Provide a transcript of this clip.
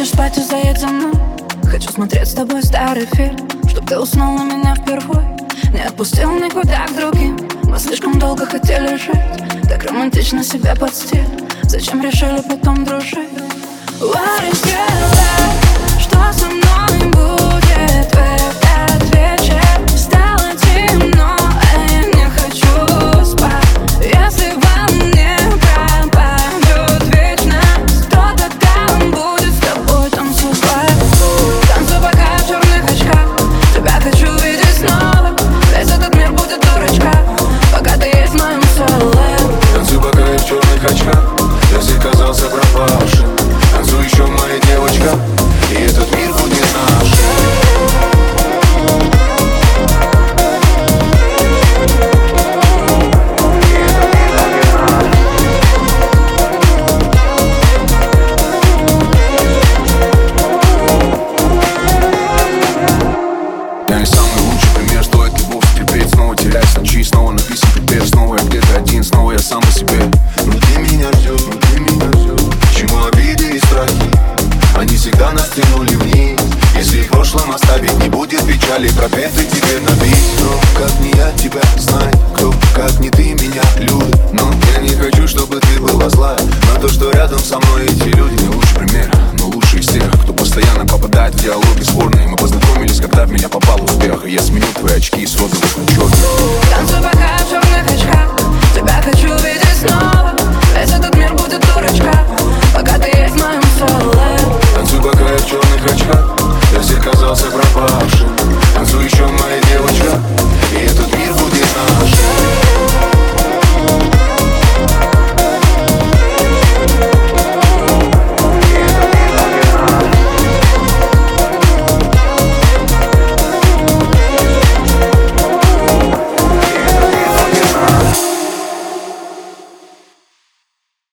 будешь спать и заедь за мной. Хочу смотреть с тобой старый фильм, чтоб ты уснул на меня впервой. Не отпустил никуда к другим. Мы слишком долго хотели жить, так романтично себя под стиль. Зачем решили потом дружить? What is your life? Что со мной будет в этот вечер? Стало темно, а я не хочу спать. Если во мне пропадет вечность, то тогда он будет с тобой танцевать. Танцуй пока в черных очках, тебя хочу видеть снова. Весь этот мир будет дурачка, пока ты есть в моем соле. Танцуй пока я в черных очках, я всех казался пропавшим. Танцуй еще, моя девочка, и этот мир будет наш. Я не самый лучший пример, стоит любовь терпеть. Снова теряюсь ночи, снова написан припев. Снова я где-то один, снова я сам по себе. Но ты меня ждешь, почему обиды и страхи? Они всегда нас тянули вниз. Если в прошлом оставить, не будет печали. Пропетый тебе на бит. Кто, как не я, тебя знает. Кто, как не ты, меня любит. Но я не хочу, чтобы ты была злая на то, что рядом со мной эти люди.